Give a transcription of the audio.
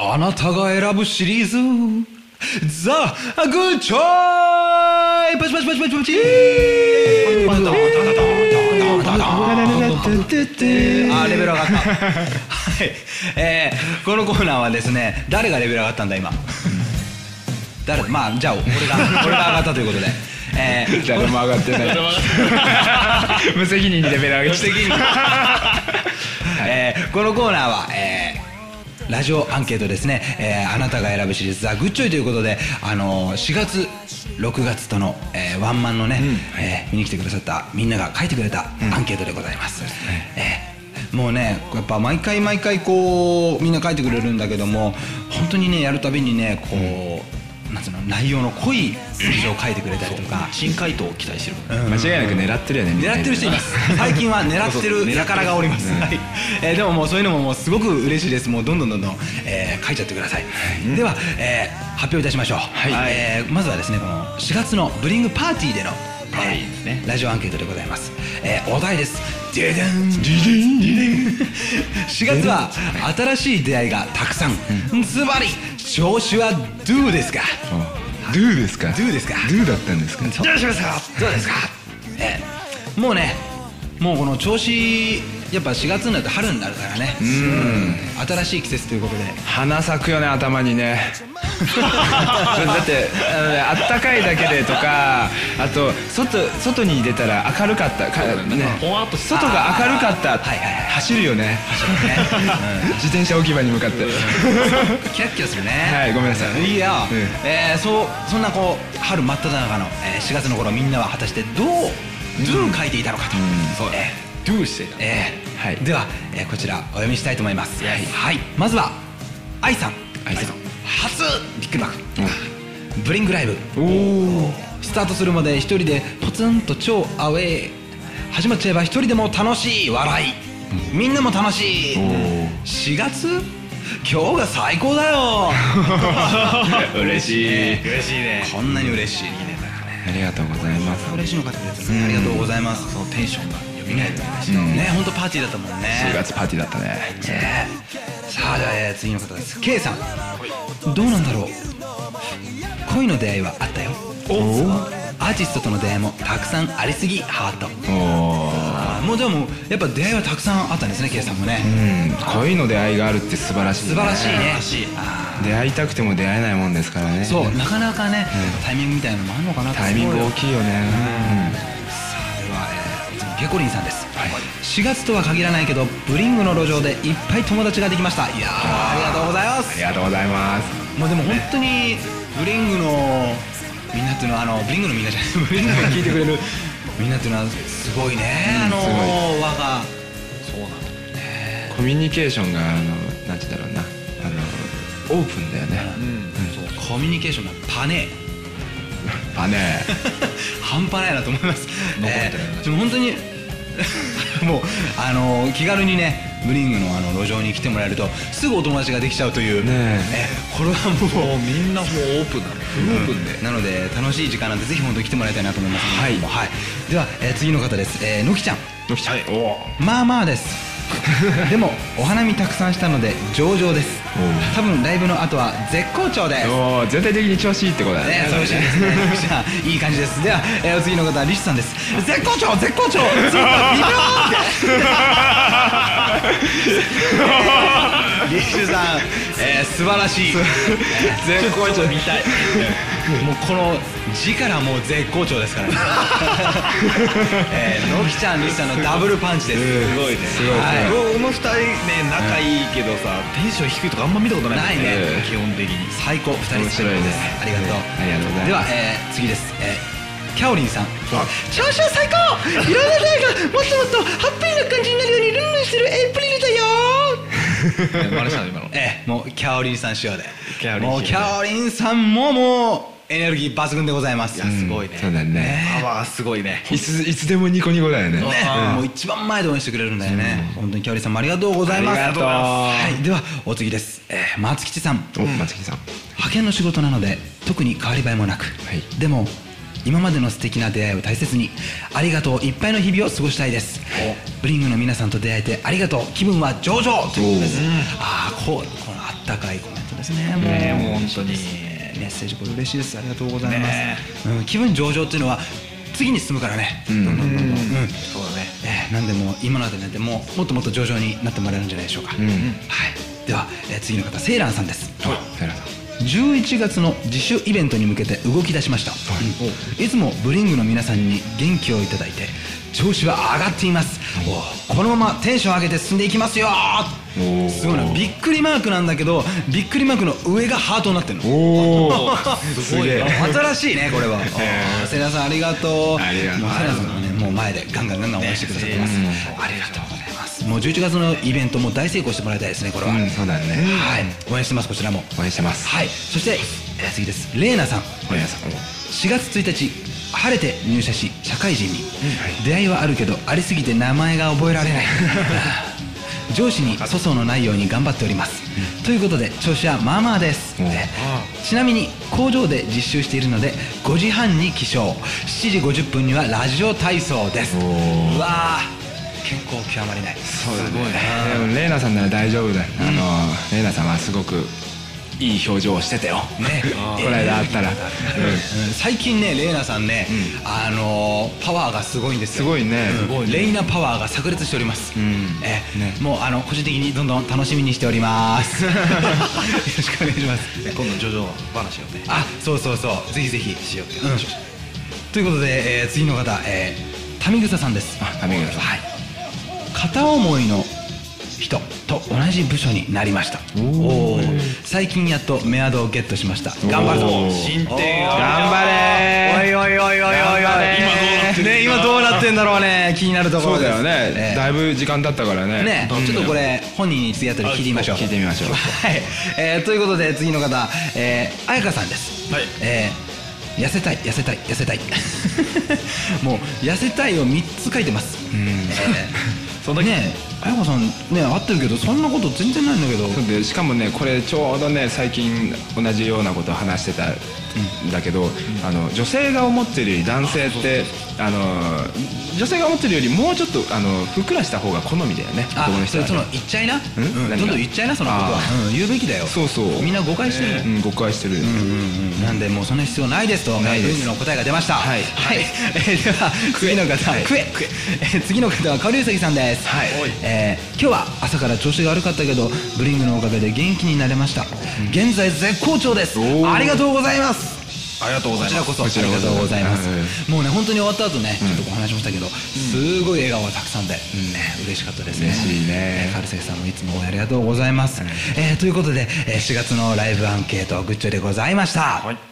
あなたが選ぶシリーズザ・グッチョイパチパチパチパチパチレベル上がったはい、このコーナーはですね、誰がレベル上がったんだ今誰、まあじゃあ俺が上がったということで誰も上がってない無責任にレベル上げてこのコーナーは、ラジオアンケートですね、あなたが選ぶシリーズザ・グッチョイということで、4月6月との、ワンマンのね、見に来てくださったみんなが書いてくれたアンケートでございます、もうねやっぱ毎回こうみんな書いてくれるんだけども、本当にねやるたびにねこう、なんつうの、内容の濃い数字を書いてくれたりとか、 新回答を期待してる、 間違いなく狙ってるよね。 狙ってる人います。最近は狙ってる輩がおります。でももうそういうのももうすごく嬉しいです。もうどんどん書いちゃってください。では、発表いたしましょう。まずはですね、この4月のブリングパーティーでのラジオアンケートでございます。お題です。4月は新しい出会いがたくさん。ズバリ調子はどうですか？ ドゥですか？ ドゥですか？ ドゥだったんですか？ どうしますか？どうですか？もうね、もうこの調子やっぱ4月になると春になるからね。新しい季節ということで花咲くよね、頭にねだってあったかいだけでとか、あと外に出たら明るかったね、外が明るかった、走るよね自転車置き場に向かってキラッキラするね。 はい、ごめんなさい。 いや、そんなこう春真っ只中の4月の頃、みんなは果たしてどう書いていたのかと。 ドゥしてた。 ではこちらお読みしたいと思います。まずは愛さん、初ビッグバックブリングライブスタートするまで一人でポツンと超アウェー、始まっちゃえば一人でも楽しい笑い、みんなも楽しい。4月今日が最高だよ嬉しいね。こんなに嬉しい。 ありがとうございます。 嬉しいのかってくれてありがとうございます。そのテンションが蘇るね。本当パーティーだったもんね。 4月パーティーだったね。 さあじゃあ次の方です。 K さん、どうなんだろう、恋の出会いはあったよ。アーティストとの出会いもたくさんありすぎハート。もうでもやっぱ出会いはたくさんあったんですね、 K さんもね。 恋の出会いがあるって素晴らしいね。 素晴らしいね。 出会いたくても出会えないもんですからね。 そう、なかなかね、タイミングみたいなのもあるのかなと。 タイミング大きいよね。 さあでは次ペコリンさんです。4月とは限らないけどブリングの路上でいっぱい友達ができました。いやありがとうございます。 ありがとうございます。 もうでも本当にブリングのみんなっていうのはブリングのみんなじゃないブリングが聞いてくれるみんなっていうのはすごいね。輪がそうなんだね。 コミュニケーションがなんて言うんだろうな、オープンだよね。 コミュニケーションがパネ半端ないなと思います。でも本当にもう気軽にねブリングの路上に来てもらえるとすぐお友達ができちゃうというこれはもうみんなもうオープンなの、フルオープンで、 なので楽しい時間なんでぜひ本当に来てもらいたいなと思います。では次の方です。のきちゃん。まあまあですでもお花見たくさんしたので上々です。多分ライブの後は絶好調です。 全体的に調子いいってことだね。 調子いいですね。いい感じです。ではお次の方はリシさんです。絶好調リシさん素晴らしい。絶好調見たい。もうこの字からもう絶好調ですからね。のきちゃんリシさんのダブルパンチです。 すごいね。この2人ね仲いいけどさ、テンション低いとかあんま見たことないね。基本的に最高。2人最高です。ありがとう。では次です。キャオリンさん。調子は最高。いろんな出会いがもっともっとハッピーな感じになるようにルンルンしてるエイプリルだよ。 マネしたの今の。 もうキャオリンさん仕様で。もうキャオリンさんももうエネルギー抜群でございます。 いやすごいね。 そうだね。 パワーすごいね。 いつでもニコニコだよね。 もう一番前で応援してくれるんだよね。本当にキャオリンさんもありがとうございます。 ありがとう。 ではお次です。松吉さん。 松吉さん。 派遣の仕事なので特に変わり映えもなく、でも今までの素敵な出会いを大切にありがとういっぱいの日々を過ごしたいです。 ブリングの皆さんと出会えてありがとう、気分は上々ということです。このあったかいコメントですね。 もう本当にメッセージこれ嬉しいです。ありがとうございます。気分上々っていうのは次に進むからね。どんどんそうだね。なんでも今のでね、もっともっと上々になってもらえるんじゃないでしょうか。はい。では次の方、セイランさんです。セイランさん。11月の自主イベントに向けて動き出しました。いつもブリングの皆さんに元気をいただいて調子は上がっています。このままテンション上げて進んでいきますよ。すごいな。びっくりマークなんだけど、びっくりマークの上がハートになってるの。すごい新しいね、これは。セイラさんありがとう。セイラさんもね、もう前でガンガン応援してくださってます。ありがとうございます。もう11月のイベントも大成功してもらいたいですね、これは。 そうだね。 はい、応援してます。こちらも応援してます。 はい。そして次です。レイナさん。4月1日晴れて入社し社会人に、出会いはあるけどありすぎて名前が覚えられない。上司に粗相のないように頑張っております、ということで調子はまあまあです。ちなみに工場で実習しているので5時半に起床、7時50分にはラジオ体操です。うわー、健康極まりない。 そうだね。でもレイナさんなら大丈夫だ。レイナさんはすごくいい表情をしてたよね。この間会ったら最近ね、レイナさんね、パワーがすごいんですよ。 すごいね。 レイナパワーが炸裂しております。もう個人的にどんどん楽しみにしております。よろしくお願いします。 今度ジョジョ話をね。 そうぜひぜひしようって話をして。ということで次の方、民草さんです。 民草さん。 はい。片思いの人と同じ部署になりました。最近やっとメアドをゲットしました。頑張るぞ。 進展頑張れ。 おい今どうなってんだろうね。気になるところです。 そうだよね。だいぶ時間経ったからね。 ちょっとこれ本人に次あたり聞いてみましょう。 聞いてみましょう。 はい。ということで次の方、彩香さんです。はい。痩せたいもう痩せたいを3つ書いてます。そんだけね、彩香さんね、合ってるけどそんなこと全然ないんだけど。 そうで、しかもね、これちょうどね、最近同じようなことを話してたんだけど、女性が思ってるより男性って女性が思ってるよりもうちょっとふっくらした方が好みだよね。男の人は。 言っちゃいな。どんどん言っちゃいな、そのことは。言うべきだよ。 そうみんな誤解してる。 誤解してる。 なんでもうそんな必要ないですとブリングの答えが出ました。はい。では次の方、次の方はかおりうさぎさんです。はい。今日は朝から調子が悪かったけどブリングのおかげで元気になれました。現在絶好調です。ありがとうございます。 ありがとうございます。 こちらこそありがとうございます。もうね、本当に終わった後ね、ちょっとお話しましたけど、すごい笑顔がたくさんで嬉しかったですね。 嬉しいね。 カルセイさんもいつもありがとうございます。ということで4月のライブアンケートグッチョでございました。